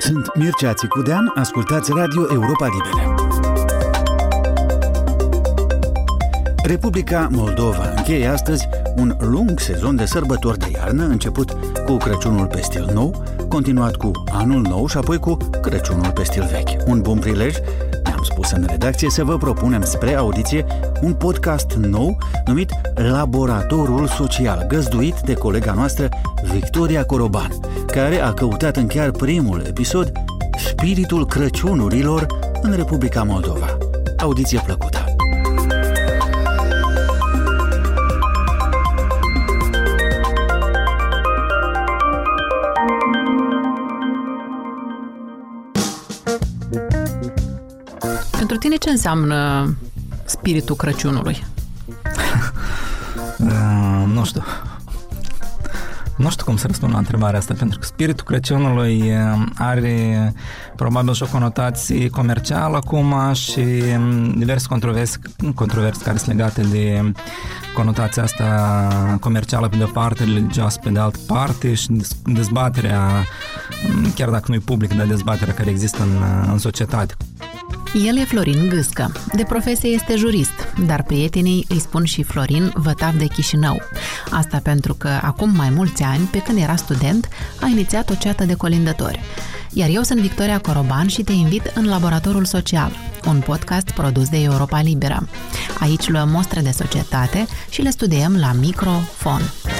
Sunt Mircea Țicudean, ascultați Radio Europa Liberă. Republica Moldova încheie astăzi un lung sezon de sărbători de iarnă, început cu Crăciunul pe stil nou, continuat cu Anul Nou și apoi cu Crăciunul pe stil vechi. Un bun prilej, ne-am spus în redacție, să vă propunem spre audiție un podcast nou numit Laboratorul Social, găzduit de colega noastră Victoria Coroban, care a căutat în chiar primul episod spiritul Crăciunurilor în Republica Moldova. Audiție plăcută! Pentru tine ce înseamnă spiritul Crăciunului? Nu știu cum să răspund la întrebarea asta, pentru că spiritul Crăciunului are probabil și o conotație comercială acum și diverse controverse care sunt legate de conotația asta comercială pe de-o parte, religioasă pe de altă parte și dezbaterea, chiar dacă nu e publică, dar dezbaterea care există în societate. El e Florin Gâscă. De profesie este jurist, dar prietenii îi spun și Florin Vătav de Chișinău. Asta pentru că acum mai mulți ani, pe când era student, a inițiat o ceată de colindători. Iar eu sunt Victoria Coroban și te invit în Laboratorul Social, un podcast produs de Europa Liberă. Aici luăm mostre de societate și le studiem la microfon.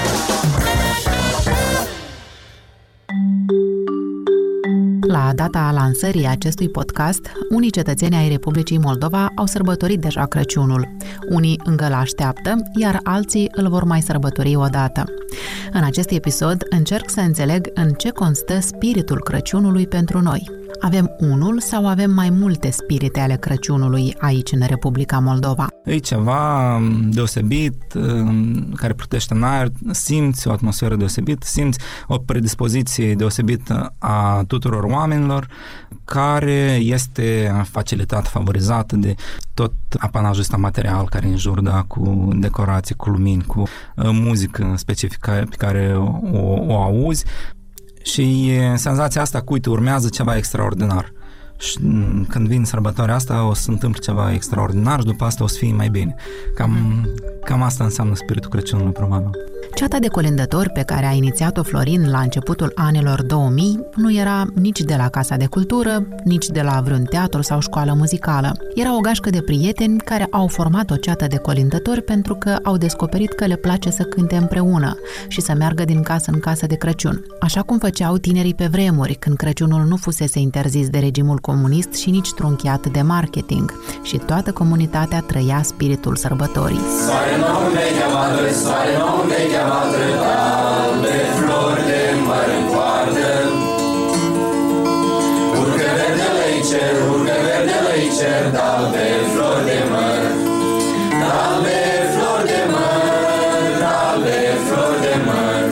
La data lansării acestui podcast, unii cetățeni ai Republicii Moldova au sărbătorit deja Crăciunul. Unii încă l-așteaptă, iar alții îl vor mai sărbători odată. În acest episod încerc să înțeleg în ce constă spiritul Crăciunului pentru noi. Avem unul sau avem mai multe spirite ale Crăciunului aici în Republica Moldova? E ceva deosebit, care plutește în aer, simți o atmosferă deosebită, simți o predispoziție deosebită a tuturor oamenilor, care este facilitată, favorizată de tot apanajul ăsta material care în jur, da, cu decorații, cu lumini, cu muzică specifică pe care o auzi. Și senzația asta că, uite, urmează ceva extraordinar. Și când vine sărbătoarea asta, o să se întâmple ceva extraordinar și după asta o să fie mai bine. Cam asta înseamnă spiritul Crăciunului, probabil. Ceata de colindători pe care a inițiat-o Florin la începutul anilor 2000 nu era nici de la Casa de Cultură, nici de la vreun teatru sau școală muzicală. Era o gașcă de prieteni care au format o ceată de colindători pentru că au descoperit că le place să cânte împreună și să meargă din casă în casă de Crăciun. Așa cum făceau tinerii pe vremuri, când Crăciunul nu fusese interzis de regimul comunist și nici trunchiat de marketing. Și toată comunitatea trăia spiritul sărbătorii. Soare nou vechea madre, soare nou vechea madre, de flori de măr în poartă. Urcă verdele-i cer, urcă verdele-i cer, de flori de măr. De flori de măr, de flori de măr.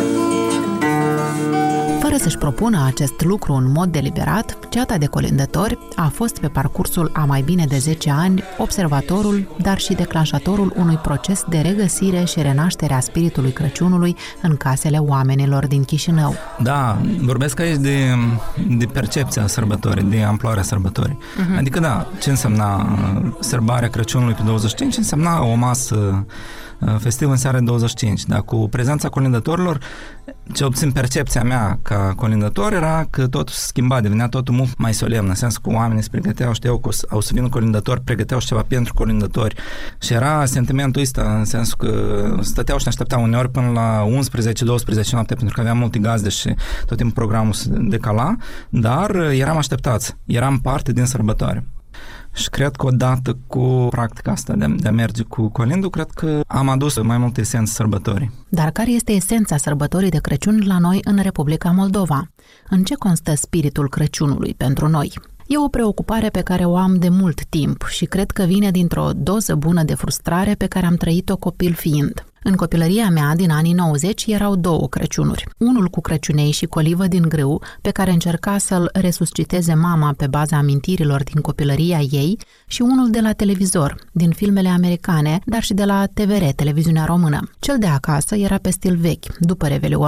Fără să-și propună acest lucru în mod deliberat, ceata de colindători a fost pe parcursul a mai bine de 10 ani observatorul, dar și declanșatorul unui proces de regăsire și renaștere a spiritului Crăciunului în casele oamenilor din Chișinău. Da, vorbesc aici de percepția sărbătorii, de amploarea sărbătorii. Adică, da, ce însemna sărbarea Crăciunului pe 25? Însemna o masă festiv în seara 25, dar cu prezența colindătorilor, ce obțin percepția mea ca colindător era că totul se schimba, devenea totul mult mai solemn, în sensul că oamenii se pregăteau, știau că au să vină colindători, pregăteau și ceva pentru colindători și era sentimentul ăsta, în sensul că stăteau și ne așteptau uneori până la 11-12 noapte, pentru că aveam multe gazde și tot timpul programul se decala, dar eram așteptați, eram parte din sărbătoare. Și cred că odată cu practica asta de a merge cu colindul, cred că am adus mai multe esențe sărbătorii. Dar care este esența sărbătorii de Crăciun la noi în Republica Moldova? În ce constă spiritul Crăciunului pentru noi? E o preocupare pe care o am de mult timp și cred că vine dintr-o doză bună de frustrare pe care am trăit-o copil fiind. În copilăria mea, din anii 90, erau două Crăciunuri. Unul cu crăciunei și colivă din grâu, pe care încerca să-l resusciteze mama pe baza amintirilor din copilăria ei, și unul de la televizor, din filmele americane, dar și de la TVR, televiziunea română. Cel de acasă era pe stil vechi, după Revelion.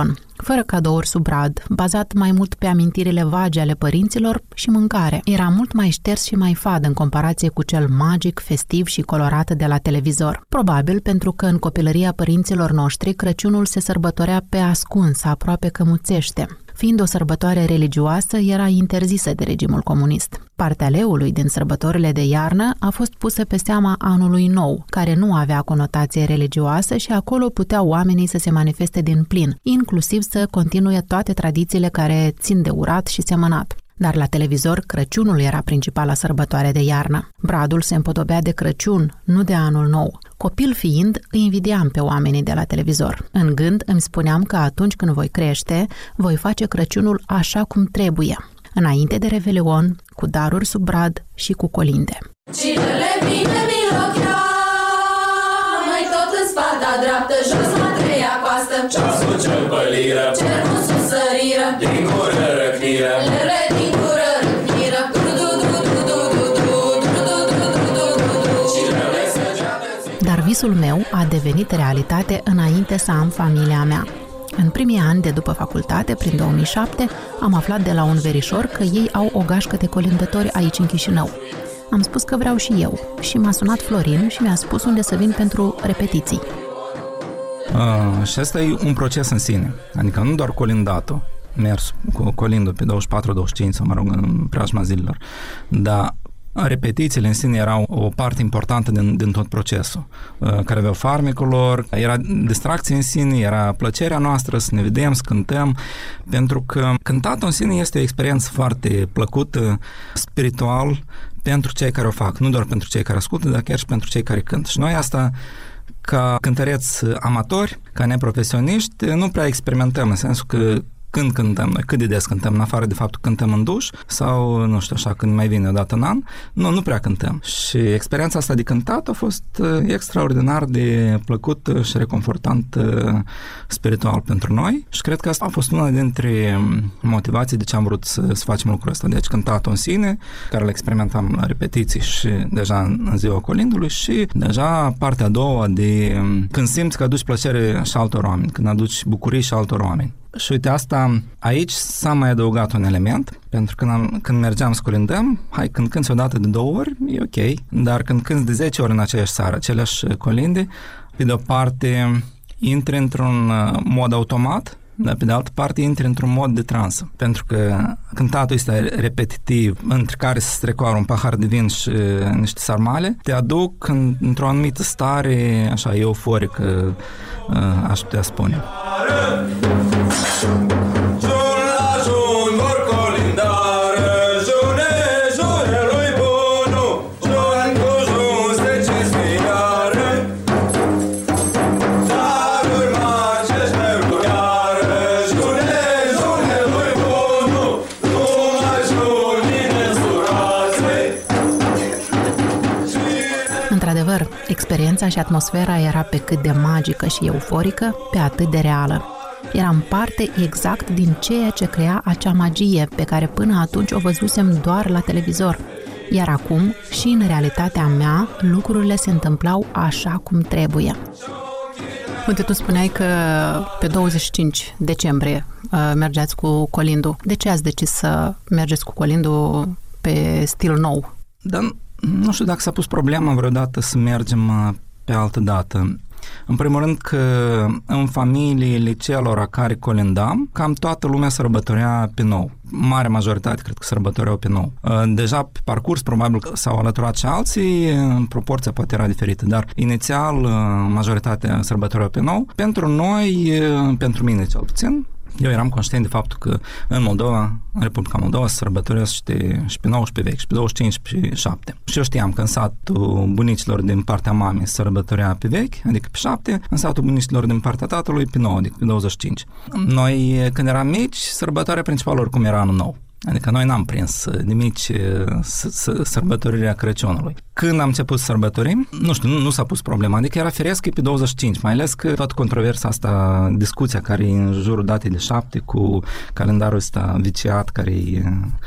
fără cadouri sub brad, bazat mai mult pe amintirile vagi ale părinților și mâncare. Era mult mai șters și mai fad în comparație cu cel magic, festiv și colorat de la televizor. Probabil pentru că în copilăria părinților noștri Crăciunul se sărbătorea pe ascuns, aproape cămuțește. Fiind o sărbătoare religioasă, era interzisă de regimul comunist. Partea leului din sărbătorile de iarnă a fost pusă pe seama anului nou, care nu avea conotație religioasă și acolo puteau oamenii să se manifeste din plin, inclusiv să continue toate tradițiile care țin de urat și semănat. Dar la televizor, Crăciunul era principala sărbătoare de iarnă. Bradul se împodobea de Crăciun, nu de anul nou. Copil fiind, îi invidiam pe oamenii de la televizor. În gând îmi spuneam că atunci când voi crește, voi face Crăciunul așa cum trebuie, înainte de Revelion, cu daruri sub brad și cu colinde. Cinele bine milochea, mai tot în spata dreaptă, jos la treia coastă. Ceasul cel păliră, Cerul sus săriră, din gură răcniră, lele din gură râcniră. Dar visul meu a devenit realitate înainte să am familia mea. În primii ani de după facultate, prin 2007, am aflat de la un verișor că ei au o gașcă de colindători aici în Chișinău. Am spus că vreau și eu și m-a sunat Florin și mi-a spus unde să vin pentru repetiții. Și asta e un proces în sine, adică nu doar colindatul, mers cu colindul pe 24-25 sau mă rog în preajma zilelor, dar repetițiile în sine erau o parte importantă din tot procesul, care aveau farmecul lor, era distracție în sine, era plăcerea noastră să ne vedem, să cântăm, pentru că cântatul în sine este o experiență foarte plăcută, spiritual, pentru cei care o fac, nu doar pentru cei care ascultă, dar chiar și pentru cei care cântă. Și noi asta, ca cântăreți amatori, ca neprofesioniști, nu prea experimentăm, în sensul că când cântăm noi, cât de des cântăm, în afară de faptul că cântăm în duș sau, nu știu, așa, când mai vine o dată în an, nu prea cântăm. Și experiența asta de cântat a fost extraordinar de plăcut și reconfortant spiritual pentru noi și cred că asta a fost una dintre motivații de ce am vrut să facem lucrul ăsta. Deci cântatul în sine, care îl experimentam la repetiții și deja în ziua colindului și deja partea a doua de când simți că aduci plăcere și altor oameni, când aduci bucurii și altor oameni. Și uite, asta aici s-a mai adăugat un element, pentru că când mergeam să colindăm, când cânti o dată de 2 ori, e ok, dar când cânti de 10 ori în aceeași seară, aceleași colinde, pe de o parte intri într-un mod automat, dar pe de altă parte intri într-un mod de transă, pentru că cântatul este repetitiv, între care se strecoară un pahar de vin și niște sarmale, te aduc într-o anumită stare, așa, euforică, aș putea spune. Într-adevăr, experiența și atmosfera era pe cât de magică și euforică, pe atât de reală. Eram parte exact din ceea ce crea acea magie pe care până atunci o văzusem doar la televizor. Iar acum, și în realitatea mea, lucrurile se întâmplau așa cum trebuie. Uite, tu spuneai că pe 25 decembrie mergeați cu colindul. De ce ați decis să mergeți cu colindul pe stil nou? Dar nu știu dacă s-a pus problema vreodată să mergem pe altă dată. În primul rând că în familiile celor care colindam, cam toată lumea sărbătorea pe nou. Mare majoritate cred că sărbătoreau pe nou. Deja pe parcurs probabil că s-au alăturat și alții, în proporția poate era diferită, dar inițial majoritatea sărbătoreau pe nou. Pentru noi, pentru mine cel puțin, eu eram conștient de faptul că în Moldova, în Republica Moldova, se sărbătoresc și pe 19 vechi, și pe 25, și pe 7. Și eu știam că în satul bunicilor din partea mamei se sărbătorea pe vechi, adică pe 7, în satul bunicilor din partea tatălui pe 9, adică pe 25. Noi, când eram mici, sărbătoarea principală oricum era anul nou. Adică noi n-am prins de mici sărbătorirea Crăciunului. Când am început să sărbătorim, nu știu, nu s-a pus problema, adică era firesc pe 25, mai ales că toată controversa asta, discuția care e în jurul datei de 7 cu calendarul ăsta viciat, care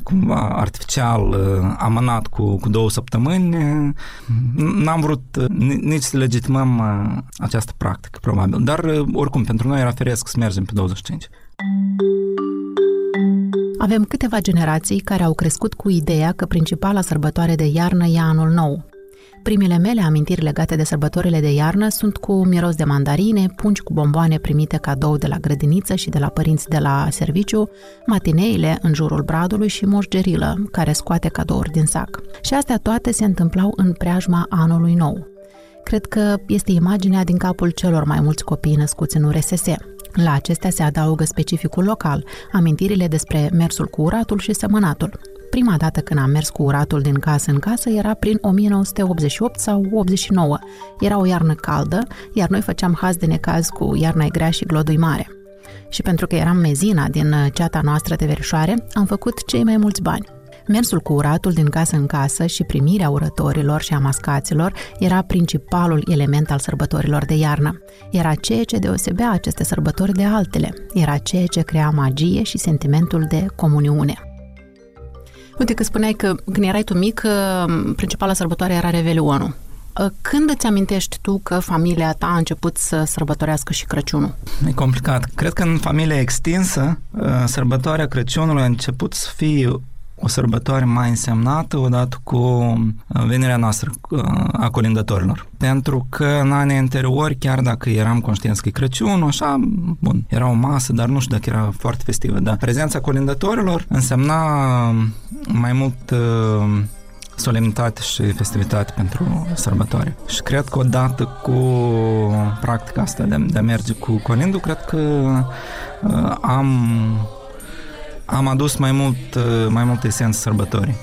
cumva artificial amânat cu 2 săptămâni, n-am vrut nici să legitimăm această practică, probabil. Dar, oricum, pentru noi era firesc să mergem pe 25. Avem câteva generații care au crescut cu ideea că principala sărbătoare de iarnă e Anul Nou. Primele mele amintiri legate de sărbătorile de iarnă sunt cu miros de mandarine, pungi cu bomboane primite cadou de la grădiniță și de la părinți de la serviciu, matineile în jurul bradului și Moș Gerilă, care scoate cadouri din sac. Și astea toate se întâmplau în preajma Anului Nou. Cred că este imaginea din capul celor mai mulți copii născuți în URSS. La acestea se adaugă specificul local, amintirile despre mersul cu uratul și sămănatul. Prima dată când am mers cu uratul din casă în casă era prin 1988 sau 89. Era o iarnă caldă, iar noi făceam haz de necaz cu Iarna-i grea și Glodui mare. Și pentru că eram mezina din ceata noastră de verișoare, am făcut cei mai mulți bani. Mersul cu uratul din casă în casă și primirea urătorilor și a mascaților era principalul element al sărbătorilor de iarnă. Era ceea ce deosebea aceste sărbători de altele. Era ceea ce crea magie și sentimentul de comuniune. Uite că spuneai că când erai tu mic, principala sărbătoare era Revelionul. Când îți amintești tu că familia ta a început să sărbătorească și Crăciunul? E complicat. Cred că în familia extinsă, sărbătoarea Crăciunului a început să fie o sărbătoare mai însemnată odată cu venirea noastră a colindătorilor. Pentru că în anii anteriori, chiar dacă eram conștienți că e Crăciunul, așa, bun, era o masă, dar nu știu dacă era foarte festivă, dar prezența colindătorilor însemna mai mult solemnitate și festivitate pentru sărbătoare. Și cred că odată cu practica asta de a merge cu colindul, cred că am adus mai mult esență sărbătorii.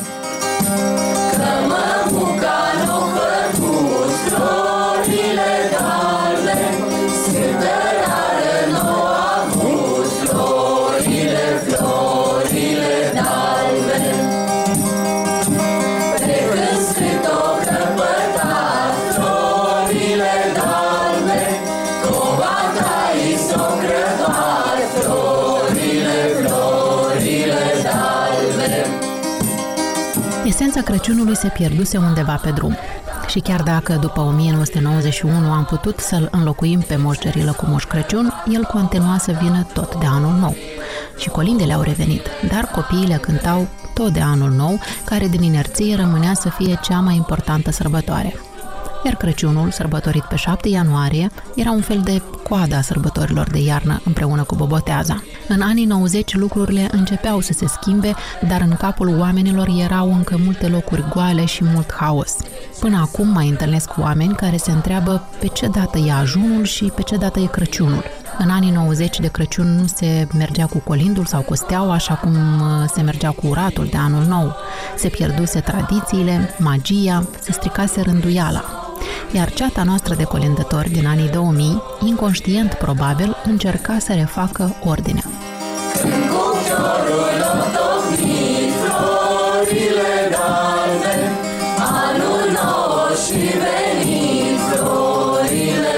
Esența Crăciunului se pierduse undeva pe drum. Și chiar dacă după 1991 am putut să-l înlocuim pe Moș Gerilă cu Moș Crăciun, el continua să vină tot de Anul Nou. Și colindele au revenit, dar copiii le cântau tot de Anul Nou, care din inerție rămânea să fie cea mai importantă sărbătoare. Iar Crăciunul, sărbătorit pe 7 ianuarie, era un fel de coada a sărbătorilor de iarnă împreună cu Boboteaza. În anii 90 lucrurile începeau să se schimbe, dar în capul oamenilor erau încă multe locuri goale și mult haos. Până acum mai întâlnesc oameni care se întreabă pe ce dată e ajunul și pe ce dată e Crăciunul. În anii 90 de Crăciun nu se mergea cu colindul sau cu steaua așa cum se mergea cu uratul de Anul Nou. Se pierduse tradițiile, magia, se stricase rânduiala. Iar ceata noastră de colindători din anii 2000, inconștient probabil, încerca să refacă ordinea. Când cuptorul octocnit florile galbe, Anul Nou și venit florile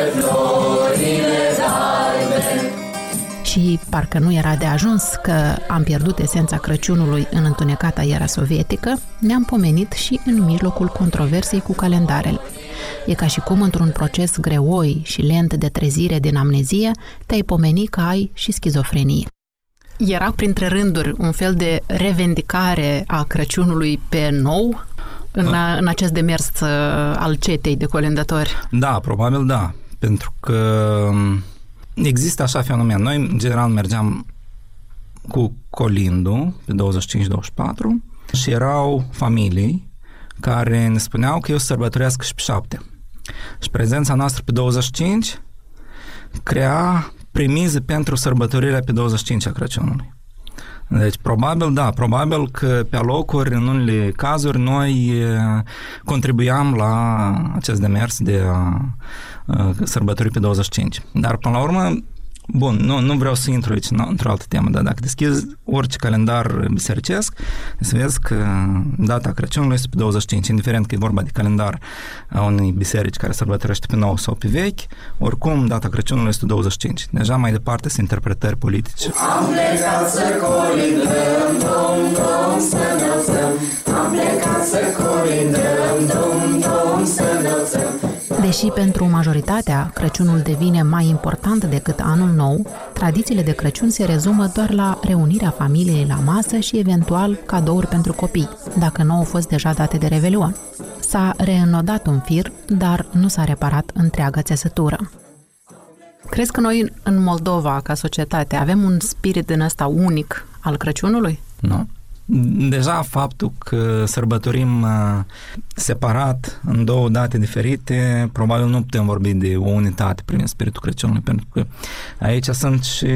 galbe. Și parcă nu era de ajuns că am pierdut esența Crăciunului în întunecata era sovietică, ne-am pomenit și în mijlocul controversei cu calendarele. E ca și cum într-un proces greoi și lent de trezire din amnezie, te-ai pomeni că ai și schizofrenie. Era printre rânduri un fel de revendicare a Crăciunului pe nou în acest demers al cetei de colindători? Da, probabil da, pentru că există așa fenomen. Noi, în general, mergeam cu colindul pe 25-24 și erau familii care ne spuneau că eu sărbătorească și pe 7. Și prezența noastră pe 25 crea premize pentru sărbătorirea pe 25 a Crăciunului. Deci, probabil că pe alocuri, în unele cazuri, noi contribuiam la acest demers de a sărbători pe 25. Dar, până la urmă, bun, nu vreau să intru aici într-o altă temă, dar dacă deschizi orice calendar bisericesc, să vezi că data Crăciunului este pe 25, indiferent că e vorba de calendar a unei biserici care sărbătorește pe nou sau pe vechi, oricum data Crăciunului este 25. Deja mai departe sunt interpretări politice. Am plecat să colindăm, Domn, colindăm, dum, să înălțăm. Deși pentru majoritatea Crăciunul devine mai important decât Anul Nou, tradițiile de Crăciun se rezumă doar la reunirea familiei la masă și eventual cadouri pentru copii, dacă nu au fost deja date de Revelion. S-a reînnodat un fir, dar nu s-a reparat întreaga țesătură. Crezi că noi în Moldova, ca societate, avem un spirit din ăsta unic al Crăciunului? Nu. Deja faptul că sărbătorim separat, în două date diferite, probabil nu putem vorbi de o unitate prin spiritul Crăciunului, pentru că aici sunt și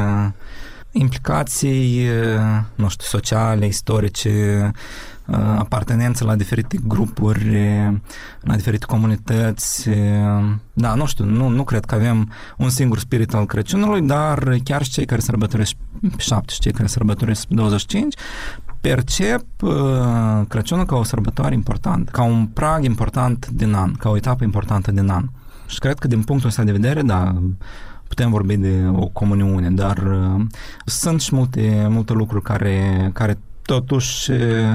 implicații, nu știu, sociale, istorice, apartenență la diferite grupuri, la diferite comunități. Da, nu știu, nu cred că avem un singur spirit al Crăciunului, dar chiar și cei care sărbătoresc pe 7 și cei care sărbătoresc pe 25 percep Crăciunul ca o sărbătoare importantă, ca un prag important din an, ca o etapă importantă din an. Și cred că din punctul ăsta de vedere, da, putem vorbi de o comuniune, dar sunt și multe lucruri care totuși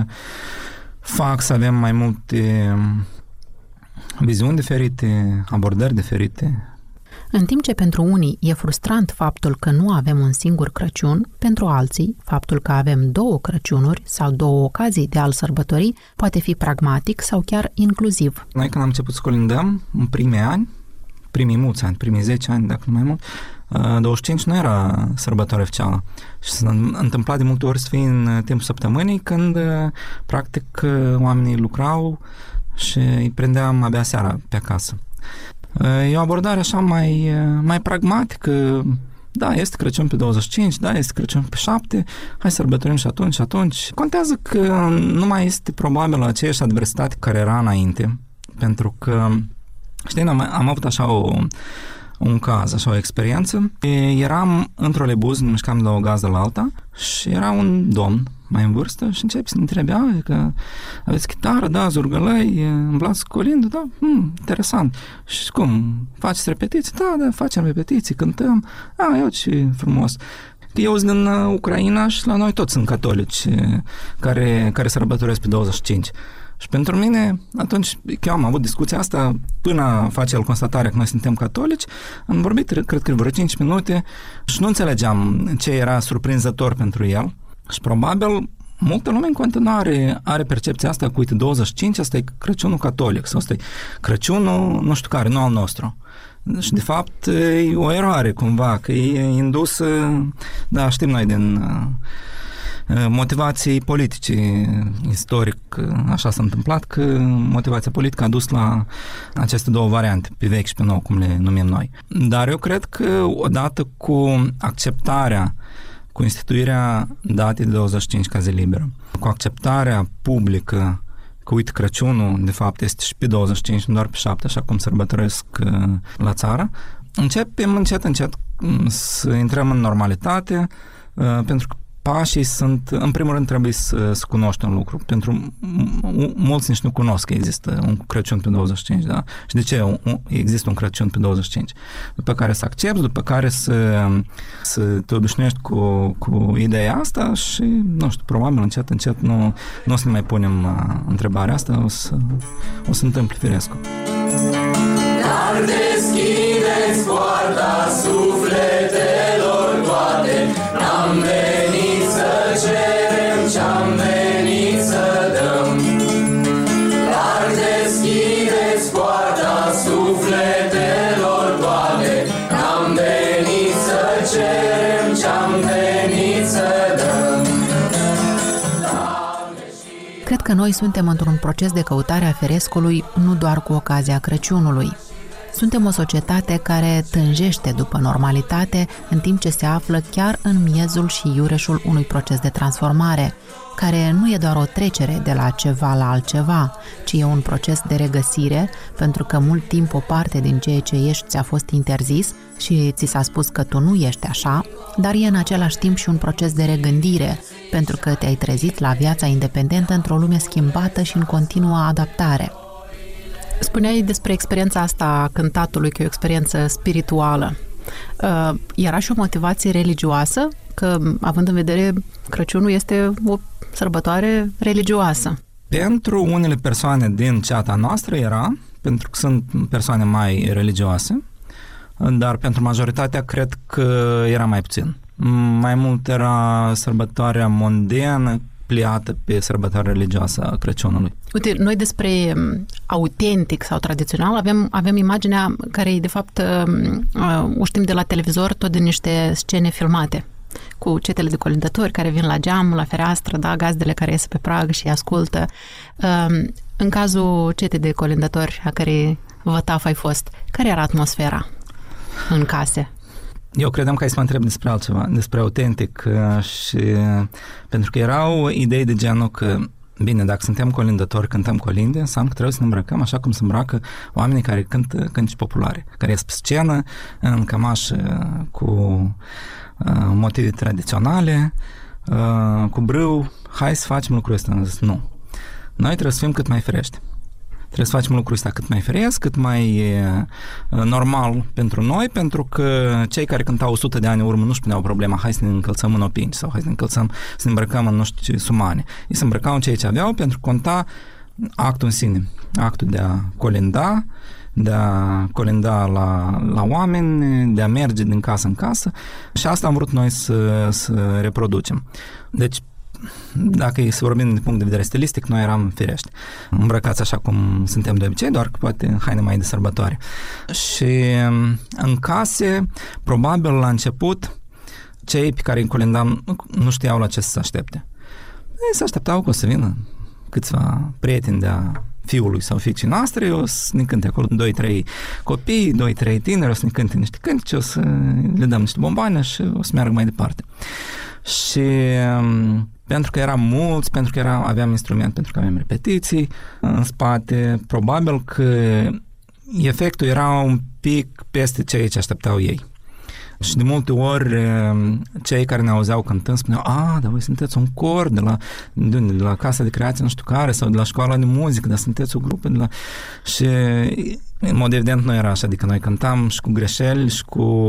fac să avem mai multe viziuni diferite, abordări diferite. În timp ce pentru unii e frustrant faptul că nu avem un singur Crăciun, pentru alții, faptul că avem două Crăciunuri sau două ocazii de a-l sărbători poate fi pragmatic sau chiar inclusiv. Noi când am început să colindăm, în primii mulți ani, primii 10 ani, dacă nu mai mult, 25 nu era sărbătoare oficială. Și s-a întâmplat de multe ori să fie în timpul săptămânii, când practic oamenii lucrau și îi prindeam abia seara pe acasă. E o abordare așa mai pragmatică. Da, este Crăciun pe 25, da, este Crăciun pe 7, hai să sărbătorim și atunci. Contează că nu mai este probabil aceeași adversitate care era înainte, pentru că, știi, am avut așa un caz, așa o experiență. Eram într-o lebuz, ne mișcam de la o gazdă la alta și era un domn mai în vârstă și începe să ne întrebe, că aveți chitară, da, zurgălăi, îmblați colindă, da, interesant. Și cum, faceți repetiții? Da, facem repetiții, cântăm, eu ce frumos. Eu sunt din Ucraina și la noi toți sunt catolici care sărbătoresc pe 25. Și pentru mine, atunci, eu am avut discuția asta până face el constatarea că noi suntem catolici, am vorbit, cred că vreo 5 minute și nu înțelegeam ce era surprinzător pentru el. Și probabil multă lume în continuare are percepția asta că, uite, 25, asta e Crăciunul catolic sau asta e Crăciunul, nu știu care, nu al nostru. Și de fapt e o eroare cumva, că e indusă, da, știm noi din motivații politice, istoric, așa s-a întâmplat, că motivația politică a dus la aceste două variante, pe vechi și pe nou, cum le numim noi. Dar eu cred că odată cu acceptarea, cu instituirea datei de 25 ca zi liberă, cu acceptarea publică că, uite, Crăciunul, de fapt, este și pe 25, nu doar pe 7, așa cum sărbătoresc la țară, începem încet să intrăm în normalitate, pentru că pașii sunt, în primul rând trebuie să cunoști un lucru. Pentru mulți nici nu cunosc că există un Crăciun pe 25, da? Și de ce există un Crăciun pe 25? După care să accepti, după care să te obișnuiești cu ideea asta și, nu știu, probabil încet nu o să ne mai punem întrebarea asta, o să întâmple firesc. Dar deschideți poarta sufletelor toate, n-am venit să cerem ce-am venit să dăm. Dar deschideți poarta sufletelor toate, n-am venit să cerem ce-am venit să dăm. Cred că noi suntem într-un proces de căutare a ferescului nu doar cu ocazia Crăciunului. Suntem o societate care tânjește după normalitate, în timp ce se află chiar în miezul și iureșul unui proces de transformare, care nu e doar o trecere de la ceva la altceva, ci e un proces de regăsire, pentru că mult timp o parte din ceea ce ești ți-a fost interzis și ți s-a spus că tu nu ești așa, dar e în același timp și un proces de regândire, pentru că te-ai trezit la viața independentă într-o lume schimbată și în continuă adaptare. Spuneai despre experiența asta a cântatului, că e o experiență spirituală. Era și o motivație religioasă? Că, având în vedere, Crăciunul este o sărbătoare religioasă. Pentru unele persoane din ceata noastră era, pentru că sunt persoane mai religioase, dar pentru majoritatea cred că era mai puțin. Mai mult era sărbătoarea mondiană pliată pe sărbătoarea religioasă a Crăciunului. Uite, noi despre autentic sau tradițional avem imaginea care de fapt o știm de la televizor, tot din niște scene filmate cu cetele de colindători care vin la geam, la fereastră, da, gazdele care ies pe prag și ascultă. În cazul cetei de colindători a cărei vătaf ai fost, care era atmosfera în case? Eu credeam că ai să mă întreb despre altceva, despre autentic și pentru că erau idei de genul că bine, dacă suntem colindători, cântăm colinde, înseamnă că trebuie să ne îmbrăcăm așa cum se îmbracă oamenii care cântă cântece populare, care ies pe scenă în cămașă cu motive tradiționale, cu brâu, hai să facem lucrul ăsta. Am zis, nu. Noi trebuie să fim cât mai ferești. Trebuie să facem lucrul ăsta cât mai firesc, cât mai normal pentru noi, pentru că cei care cântau 100 de ani în urmă nu-și puneau problema, hai să ne încălțăm în opinci sau hai să ne încălțăm, să ne îmbrăcăm în nu știu ce sumane. Ei se îmbrăcau în ceea ce aveau pentru că conta actul în sine, actul de a colinda la oameni, de a merge din casă în casă și asta am vrut noi să reproducem. Deci, dacă să vorbim din punct de vedere stilistic, noi eram firești, îmbrăcați așa cum suntem de obicei, doar că poate în haine mai de sărbătoare. Și în case, probabil la început, cei pe care îi colindam nu știau la ce să se aștepte. Ei se așteptau că o să vină câțiva prieteni de-a fiului sau fiicii noastre, o să ne cânte acolo 2-3 copii, 2-3 tineri, o să ne cânte niște cântece, o să le dăm niște bomboane și o să meargă mai departe. Și pentru că eram mulți, pentru că aveam instrument, pentru că aveam repetiții în spate, probabil că efectul era un pic peste ceea ce așteptau ei. Și de multe ori cei care ne auzeau cântând spuneau, dar voi sunteți un cor de la Casa de Creație nu știu care sau de la școala de muzică, dar sunteți o grupă de la... Și în mod evident nu era așa, adică noi cântam și cu greșeli și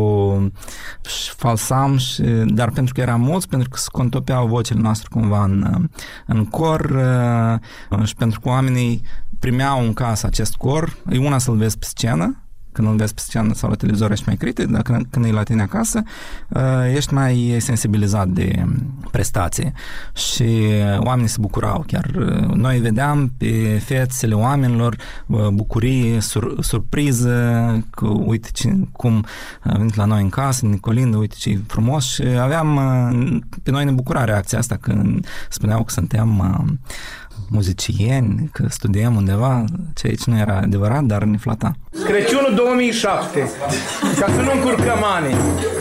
falsam, dar pentru că eram mulți, pentru că se contopeau vocile noastre cumva în cor și pentru că oamenii primeau în casă acest cor, e una să-l vezi pe scenă, când îl vezi pe scenă sau la televizor ești mai critic, dar când e la tine acasă ești mai sensibilizat de prestație și oamenii se bucurau chiar. Noi vedeam pe fețele oamenilor bucurie, surpriză, că uite cum a venit la noi în casă, Nicolindă, uite ce frumos și aveam, pe noi ne bucura reacția asta când spuneau că suntem muzicieni, că studiem undeva, ceea ce nu era adevărat, dar ne flata. Crăciunul 2007, ca să nu încurcăm anii.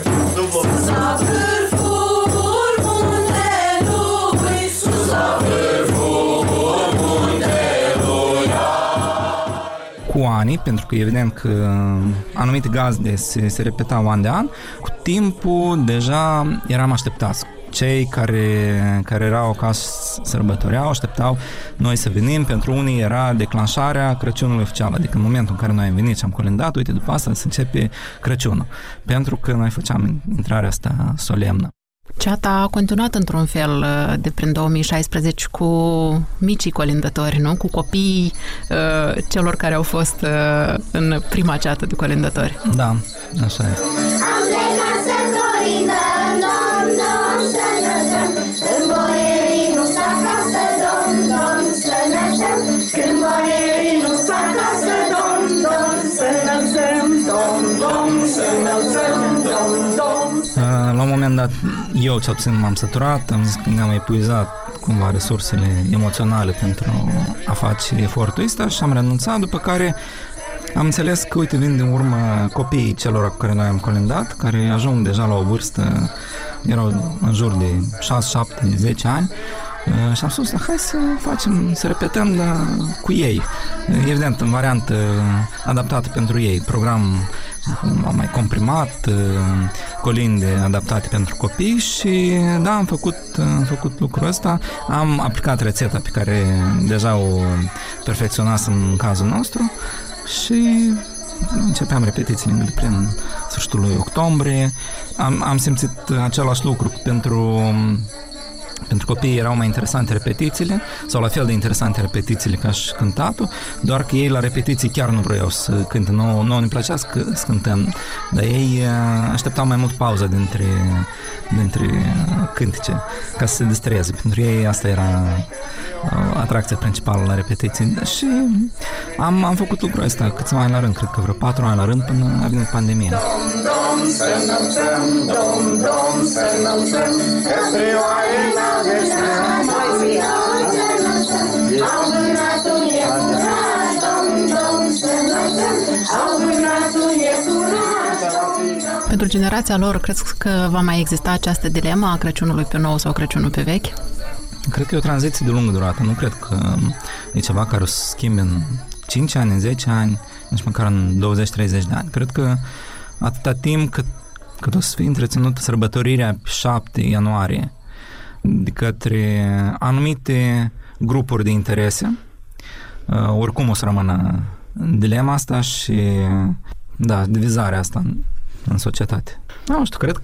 La vârful muntelui, sus la vârful muntelui. Cu anii, pentru că evident că anumite gazde se repetau an de an, cu timpul deja eram așteptați. Cei care erau acasă sărbătoreau, așteptau noi să venim. Pentru unii era declanșarea Crăciunului oficial, adică în momentul în care noi am venit și am colindat, uite, după asta se începe Crăciunul, pentru că noi făceam intrarea asta solemnă. Ceata a continuat într-un fel de prin 2016 cu micii colindători, nu? Cu copiii celor care au fost în prima ceată de colindători. Da, așa este. Am plecat să colindăm, dom, să lăsăm, când boierii nu s-a acasă, dom, să lăsăm, când boierii nu s-a acasă, dom, să lăsăm, dom, să lăsăm, dom. La un moment dat, eu cel puțin m-am săturat, am zis că ne-am epuizat cumva resursele emoționale pentru a face efortul ăsta și am renunțat, după care am înțeles că, uite, vin din urmă copiii celor cu care noi am colindat, care ajung deja la o vârstă, erau în jur de 6, 7, 10 ani, și am spus, hai să repetăm cu ei. Evident, în variantă adaptată pentru ei, program mai comprimat, colinde adaptate pentru copii și da, am făcut lucrul ăsta. Am aplicat rețeta pe care deja o perfecționasem în cazul nostru și începeam repetițiile de prin sfârșitul lui octombrie. Am simțit același lucru pentru Pentru copii erau mai interesante repetițiile, sau la fel de interesante repetițiile ca și cântatul, doar că ei la repetiții chiar nu vreau să cânte, nu ne plăcea să cântăm, dar ei așteptau mai mult pauza dintre cântice, ca să se distreze. Pentru ei asta era atracția principală la repetiții. Și am făcut lucrul ăsta câțiva ani la rând, cred că vreo 4 ani la rând, până a venit pandemia. Pentru generația lor, crezi că va mai exista această dilemă a Crăciunului pe nou sau Crăciunul pe vechi? Cred că e o tranziție de lungă durată. Nu cred că e ceva care o să schimbe în 5 ani, în 10 ani, nici măcar în 20-30 de ani. Cred că atâta timp cât o să fie întreținută sărbătorirea 7 ianuarie de către anumite grupuri de interese, oricum o să rămână dilema asta și divizarea asta în societate. Nu știu, cred că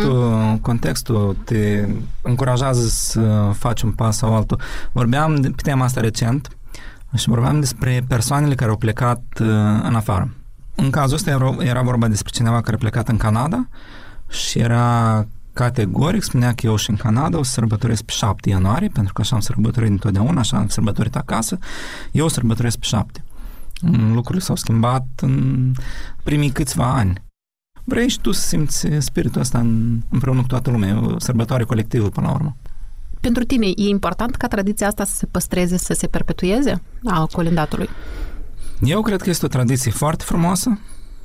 contextul te încurajează să faci un pas sau altul. Vorbeam pe tema asta recent și vorbeam despre persoanele care au plecat în afară. În cazul ăsta era vorba despre cineva care a plecat în Canada și era categoric, spunea că eu și în Canada o să sărbătoresc pe 7 ianuarie, pentru că așa am sărbătorit întotdeauna, așa am sărbătorit acasă, eu o sărbătoresc pe 7. Lucrurile s-au schimbat în primii câțiva ani. Vrei și tu să simți spiritul ăsta împreună cu toată lumea, e o sărbătoare colectivă până la urmă. Pentru tine e important ca tradiția asta să se păstreze, să se perpetueze a colindatului? Eu cred că este o tradiție foarte frumoasă,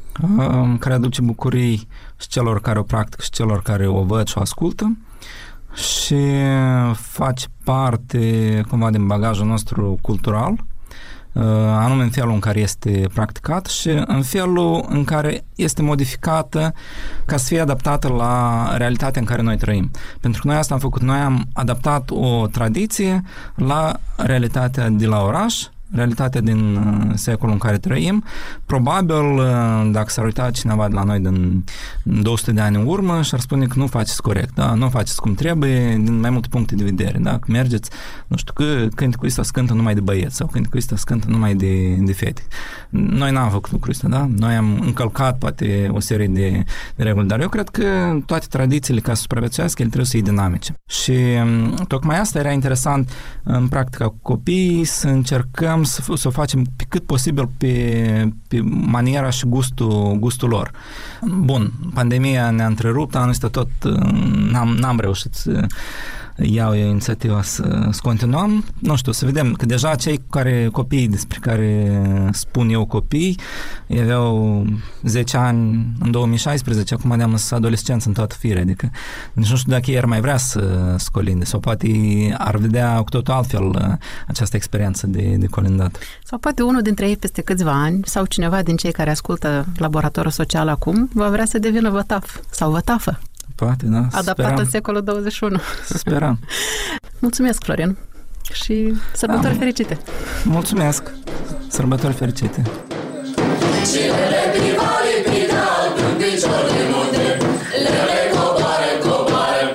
care aduce bucurii și celor care o practică și celor care o văd și o ascultă și face parte cumva din bagajul nostru cultural, anume în felul în care este practicat și în felul în care este modificată ca să fie adaptată la realitatea în care noi trăim. Pentru că noi asta am făcut, noi am adaptat o tradiție la realitatea de la oraș, realitatea din secolul în care trăim. Probabil, dacă s-ar uita cineva de la noi din 200 de ani în urmă și ar spune că nu faceți corect, da? Nu faceți cum trebuie, din mai multe puncte de vedere. Da? Că mergeți, nu știu, că cânticul ăsta scântă numai de băieți sau cânticul ăsta scântă numai de fete. Noi n-am făcut lucrul ăsta, da? Noi am încălcat poate o serie de reguli, dar eu cred că toate tradițiile, ca să supraviețuiască, ele trebuie să fie dinamice. Și tocmai asta era interesant în practica cu copiii, să încercăm să o facem pe cât posibil pe maniera și gustul lor. Bun, pandemia ne-a întrerupt, anul ăsta tot n-am reușit să iau inițiativa să continuăm. Nu știu, să vedem că deja copiii despre care spun eu copii, ei aveau 10 ani în 2016, acum ne-am lăsat adolescență în toată firea, adică nici nu știu dacă ei ar mai vrea să colinde sau poate ar vedea cu totul altfel această experiență de colindat. Sau poate unul dintre ei peste câțiva ani sau cineva din cei care ascultă Laboratorul Social acum va vrea să devină vătaf sau vătafă. Poate, da. Adaptat în secolul 21. Sperăm. Mulțumesc, Florin. Și sărbători fericite. Mulțumesc. Sărbători fericite. Cine privare prinat în picior de munte, lele coboare.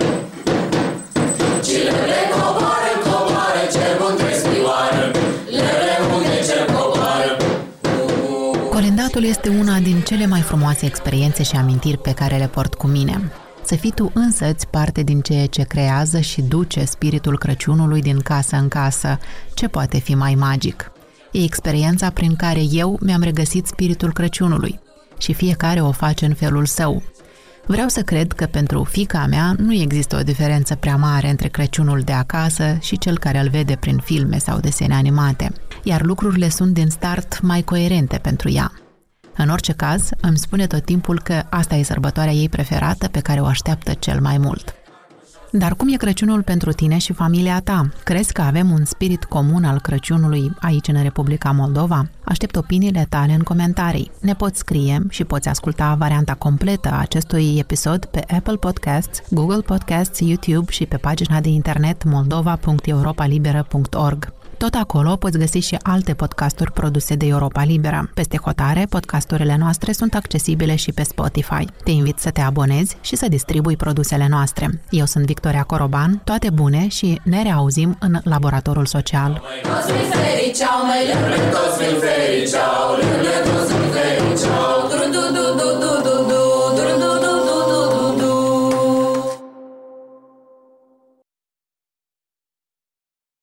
Cine coboare, cer munte spioară, lele munte cer coboară. Colindatul este una din cele mai frumoase experiențe și amintiri pe care le port cu mine. Să fii tu însăți parte din ceea ce creează și duce spiritul Crăciunului din casă în casă, ce poate fi mai magic? E experiența prin care eu mi-am regăsit spiritul Crăciunului și fiecare o face în felul său. Vreau să cred că pentru fiica mea nu există o diferență prea mare între Crăciunul de acasă și cel care îl vede prin filme sau desene animate, iar lucrurile sunt din start mai coerente pentru ea. În orice caz, îmi spune tot timpul că asta e sărbătoarea ei preferată pe care o așteaptă cel mai mult. Dar cum e Crăciunul pentru tine și familia ta? Crezi că avem un spirit comun al Crăciunului aici în Republica Moldova? Aștept opiniile tale în comentarii. Ne poți scrie și poți asculta varianta completă a acestui episod pe Apple Podcasts, Google Podcasts, YouTube și pe pagina de internet moldova.europalibera.org. Tot acolo poți găsi și alte podcasturi produse de Europa Liberă. Peste hotare, podcasturile noastre sunt accesibile și pe Spotify. Te invit să te abonezi și să distribui produsele noastre. Eu sunt Victoria Coroban, toate bune și ne reauzim în Laboratorul Social. Toți fii fericiau, mai lângă toți fii fericiau, lângă toți fii fericiau.